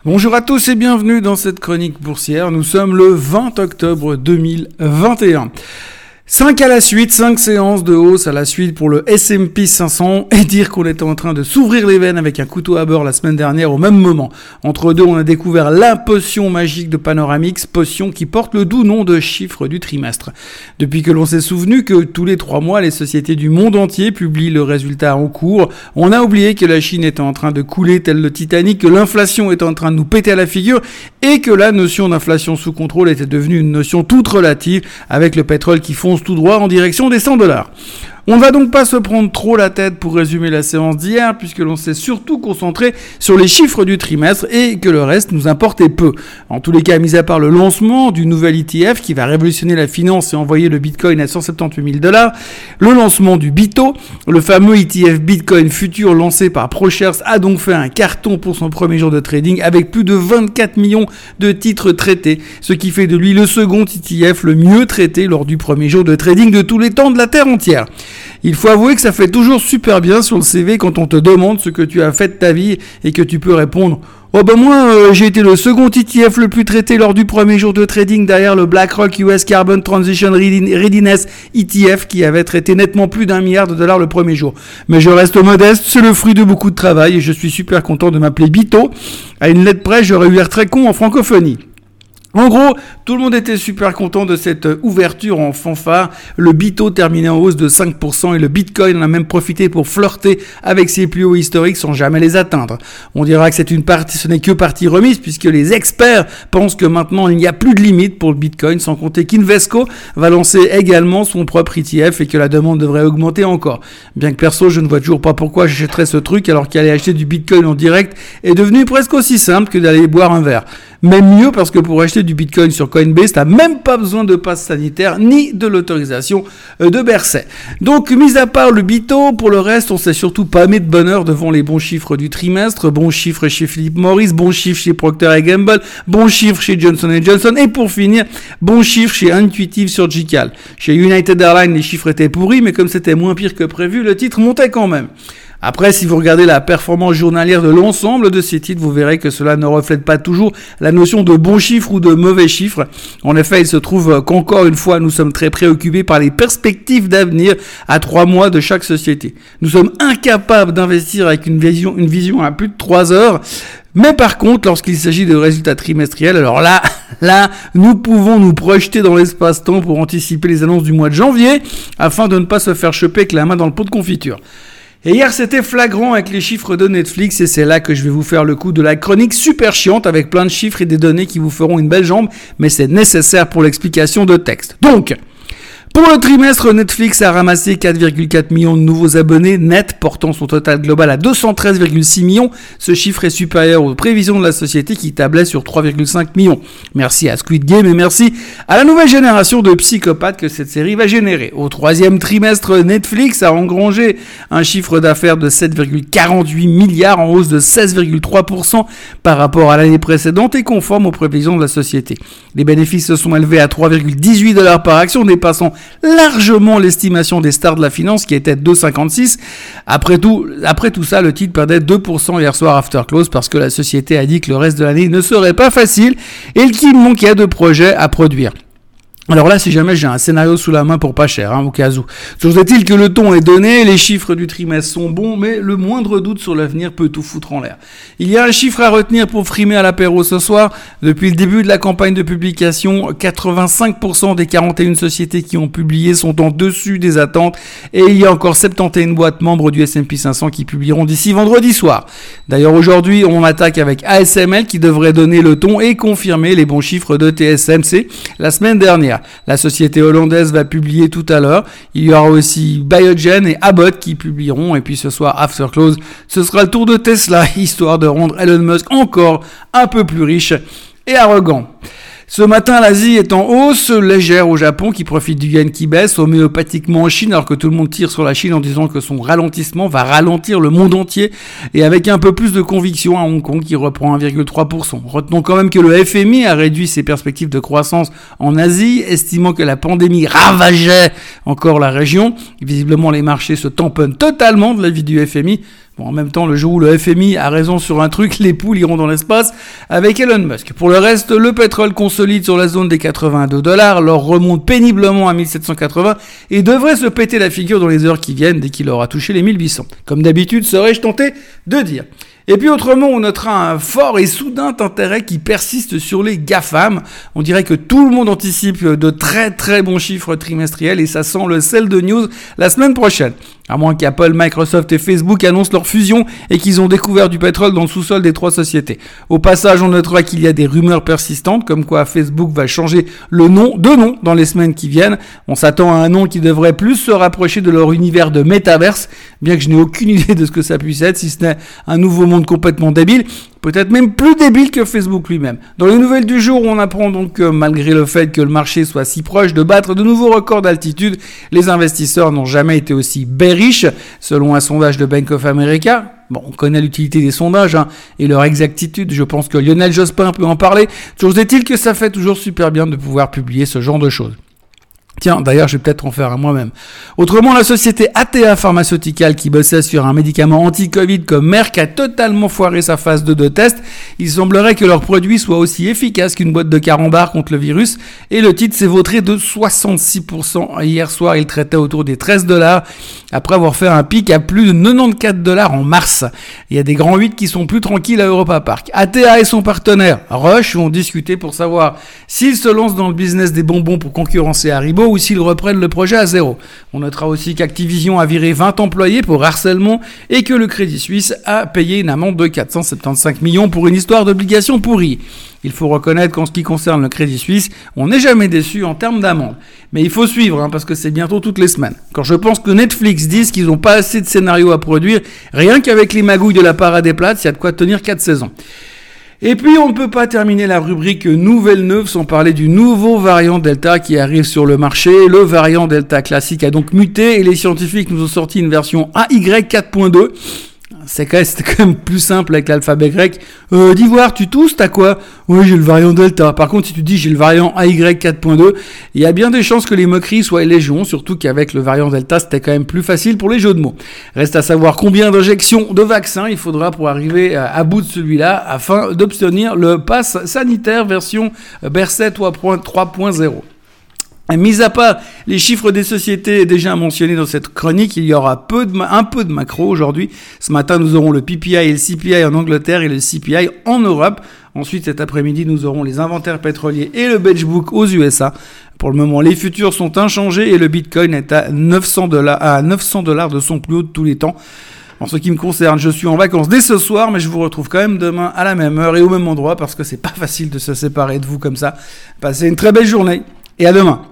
Bonjour à tous et bienvenue dans cette chronique boursière. Nous sommes le 20 octobre 2021. 5 à la suite, 5 séances de hausse à la suite pour le S&P 500 et dire qu'on était en train de s'ouvrir les veines avec un couteau à beurre la semaine dernière au même moment. Entre deux, on a découvert la potion magique de Panoramix, potion qui porte le doux nom de chiffre du trimestre. Depuis que l'on s'est souvenu que tous les 3 mois, les sociétés du monde entier publient le résultat en cours, on a oublié que la Chine était en train de couler tel le Titanic, que l'inflation était en train de nous péter à la figure et que la notion d'inflation sous contrôle était devenue une notion toute relative avec le pétrole qui fonce tout droit en direction des $100. On ne va donc pas se prendre trop la tête pour résumer la séance d'hier, puisque l'on s'est surtout concentré sur les chiffres du trimestre et que le reste nous importait peu. En tous les cas, mis à part le lancement du nouvel ETF qui va révolutionner la finance et envoyer le Bitcoin à 178 000 $, le lancement du BITO, le fameux ETF Bitcoin futur lancé par ProShares a donc fait un carton pour son premier jour de trading avec plus de 24 millions de titres traités, ce qui fait de lui le second ETF le mieux traité lors du premier jour de trading de tous les temps de la Terre entière. Il faut avouer que ça fait toujours super bien sur le CV quand on te demande ce que tu as fait de ta vie et que tu peux répondre « Oh ben moi, j'ai été le second ETF le plus traité lors du premier jour de trading derrière le BlackRock US Carbon Transition Readiness ETF qui avait traité nettement plus d'$1 milliard le premier jour. Mais je reste modeste, c'est le fruit de beaucoup de travail et je suis super content de m'appeler Bito. À une lettre près, j'aurais eu l'air très con en francophonie. » En gros, tout le monde était super content de cette ouverture en fanfare. Le BITO terminait en hausse de 5% et le Bitcoin en a même profité pour flirter avec ses plus hauts historiques sans jamais les atteindre. On dira que ce n'est que partie remise puisque les experts pensent que maintenant il n'y a plus de limite pour le Bitcoin, sans compter qu'Invesco va lancer également son propre ETF et que la demande devrait augmenter encore. Bien que perso, je ne vois toujours pas pourquoi j'achèterais ce truc alors qu'aller acheter du Bitcoin en direct est devenu presque aussi simple que d'aller boire un verre. Même mieux parce que pour acheter du Bitcoin sur Coinbase, t'as même pas besoin de passe sanitaire ni de l'autorisation de Bercy. Donc, mis à part le Bito, pour le reste, on s'est surtout pas mis de bonheur devant les bons chiffres du trimestre, bons chiffres chez Philip Morris, bons chiffres chez Procter & Gamble, bons chiffres chez Johnson & Johnson et pour finir, bons chiffres chez Intuitive Surgical. Chez United Airlines, les chiffres étaient pourris, mais comme c'était moins pire que prévu, le titre montait quand même. Après, si vous regardez la performance journalière de l'ensemble de ces titres, vous verrez que cela ne reflète pas toujours la notion de bons chiffres ou de mauvais chiffres. En effet, il se trouve qu'encore une fois, nous sommes très préoccupés par les perspectives d'avenir à 3 mois de chaque société. Nous sommes incapables d'investir avec une vision à plus de 3 heures. Mais par contre, lorsqu'il s'agit de résultats trimestriels, alors là, nous pouvons nous projeter dans l'espace-temps pour anticiper les annonces du mois de janvier afin de ne pas se faire choper avec la main dans le pot de confiture. Et hier, c'était flagrant avec les chiffres de Netflix et c'est là que je vais vous faire le coup de la chronique super chiante avec plein de chiffres et des données qui vous feront une belle jambe, mais c'est nécessaire pour l'explication de texte. Donc, pour le trimestre, Netflix a ramassé 4,4 millions de nouveaux abonnés net, portant son total global à 213,6 millions. Ce chiffre est supérieur aux prévisions de la société qui tablait sur 3,5 millions. Merci à Squid Game et merci à la nouvelle génération de psychopathes que cette série va générer. Au troisième trimestre, Netflix a engrangé un chiffre d'affaires de 7,48 milliards en hausse de 16,3% par rapport à l'année précédente et conforme aux prévisions de la société. Les bénéfices se sont élevés à 3,18 $ par action, dépassant largement l'estimation des stars de la finance qui était de 2,56. Après tout ça, le titre perdait 2% hier soir after close parce que la société a dit que le reste de l'année ne serait pas facile et qu'il manquait de projets à produire. Alors là, si jamais j'ai un scénario sous la main pour pas cher, au cas où. Toujours est-il que le ton est donné, les chiffres du trimestre sont bons, mais le moindre doute sur l'avenir peut tout foutre en l'air. Il y a un chiffre à retenir pour frimer à l'apéro ce soir. Depuis le début de la campagne de publication, 85% des 41 sociétés qui ont publié sont en dessus des attentes et il y a encore 71 boîtes membres du S&P 500 qui publieront d'ici vendredi soir. D'ailleurs, aujourd'hui, on attaque avec ASML qui devrait donner le ton et confirmer les bons chiffres de TSMC la semaine dernière. La société hollandaise va publier tout à l'heure. Il y aura aussi Biogen et Abbott qui publieront. Et puis ce soir, after close, ce sera le tour de Tesla, histoire de rendre Elon Musk encore un peu plus riche et arrogant. Ce matin, l'Asie est en hausse légère au Japon qui profite du yen qui baisse, homéopathiquement en Chine, alors que tout le monde tire sur la Chine en disant que son ralentissement va ralentir le monde entier, et avec un peu plus de conviction à Hong Kong qui reprend 1,3%. Retenons quand même que le FMI a réduit ses perspectives de croissance en Asie, estimant que la pandémie ravageait encore la région. Visiblement, les marchés se tamponnent totalement de l'avis du FMI. Bon, en même temps, le jour où le FMI a raison sur un truc, les poules iront dans l'espace avec Elon Musk. Pour le reste, le pétrole consolide sur la zone des $82, l'or remonte péniblement à 1780 et devrait se péter la figure dans les heures qui viennent dès qu'il aura touché les 1800. Comme d'habitude, serais-je tenté de dire. Et puis autrement, on notera un fort et soudain intérêt qui persiste sur les GAFAM. On dirait que tout le monde anticipe de très très bons chiffres trimestriels et ça sent le sel de news la semaine prochaine. À moins qu'Apple, Microsoft et Facebook annoncent leur fusion et qu'ils ont découvert du pétrole dans le sous-sol des trois sociétés. Au passage, on notera qu'il y a des rumeurs persistantes comme quoi Facebook va changer de nom dans les semaines qui viennent. On s'attend à un nom qui devrait plus se rapprocher de leur univers de métaverse, bien que je n'ai aucune idée de ce que ça puisse être, si ce n'est un nouveau monde complètement débile. Peut-être même plus débile que Facebook lui-même. Dans les nouvelles du jour, on apprend donc que malgré le fait que le marché soit si proche de battre de nouveaux records d'altitude, les investisseurs n'ont jamais été aussi bearish, selon un sondage de Bank of America. Bon, on connaît l'utilité des sondages et leur exactitude. Je pense que Lionel Jospin peut en parler. Toujours est-il que ça fait toujours super bien de pouvoir publier ce genre de choses. Tiens, d'ailleurs, je vais peut-être en faire un moi-même. Autrement, la société ATA Pharmaceutical qui bossait sur un médicament anti-Covid comme Merck a totalement foiré sa phase 2 de test. Il semblerait que leur produit soit aussi efficace qu'une boîte de carambars contre le virus et le titre s'est vautré de 66%. Hier soir, il traitait autour des $13 après avoir fait un pic à plus de $94 en mars. Il y a des grands 8 qui sont plus tranquilles à Europa Park. ATA et son partenaire Roche vont discuter pour savoir s'ils se lancent dans le business des bonbons pour concurrencer Haribo ou s'ils reprennent le projet à zéro. On notera aussi qu'Activision a viré 20 employés pour harcèlement et que le Crédit Suisse a payé une amende de 475 millions pour une histoire d'obligation pourrie. Il faut reconnaître qu'en ce qui concerne le Crédit Suisse, on n'est jamais déçu en termes d'amende. Mais il faut suivre parce que c'est bientôt toutes les semaines. Quand je pense que Netflix disent qu'ils n'ont pas assez de scénarios à produire, rien qu'avec les magouilles de la Parade des Plates, il y a de quoi tenir 4 saisons. Et puis, on ne peut pas terminer la rubrique Nouvelle Neuve sans parler du nouveau variant Delta qui arrive sur le marché. Le variant Delta classique a donc muté et les scientifiques nous ont sorti une version AY 4.2. C'était quand même plus simple avec l'alphabet grec. D'Ivoire, tu tousses, t'as quoi? Oui, j'ai le variant Delta. Par contre, si tu dis j'ai le variant AY 4.2, il y a bien des chances que les moqueries soient légion, surtout qu'avec le variant Delta, c'était quand même plus facile pour les jeux de mots. Reste à savoir combien d'injections de vaccins il faudra pour arriver à bout de celui-là afin d'obtenir le pass sanitaire version Berset 3.0. Mis à part les chiffres des sociétés déjà mentionnés dans cette chronique, il y aura un peu de macro aujourd'hui. Ce matin, nous aurons le PPI et le CPI en Angleterre et le CPI en Europe. Ensuite, cet après-midi, nous aurons les inventaires pétroliers et le benchmark aux USA. Pour le moment, les futurs sont inchangés et le Bitcoin est à $900 de son plus haut de tous les temps. En ce qui me concerne, je suis en vacances dès ce soir, mais je vous retrouve quand même demain à la même heure et au même endroit parce que c'est pas facile de se séparer de vous comme ça. Passez une très belle journée et à demain.